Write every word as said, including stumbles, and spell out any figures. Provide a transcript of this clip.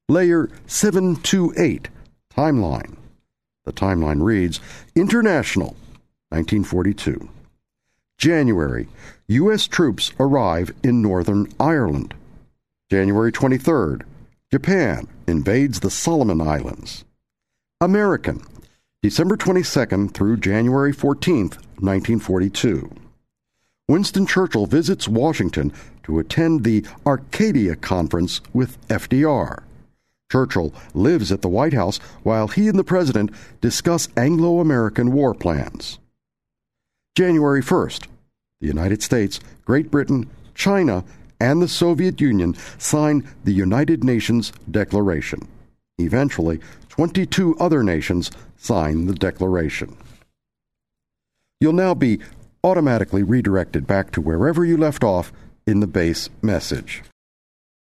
Layer seven two eight, Timeline. The timeline reads, International, nineteen forty-two. January, U S troops arrive in Northern Ireland. January twenty-third, Japan invades the Solomon Islands. American, December twenty-second through January fourteenth, nineteen forty-two. Winston Churchill visits Washington to attend the Arcadia Conference with F D R. Churchill lives at the White House while he and the president discuss Anglo-American war plans. January first, the United States, Great Britain, China, and the Soviet Union sign the United Nations Declaration. Eventually, twenty-two other nations sign the declaration. You'll now be automatically redirected back to wherever you left off in the base message.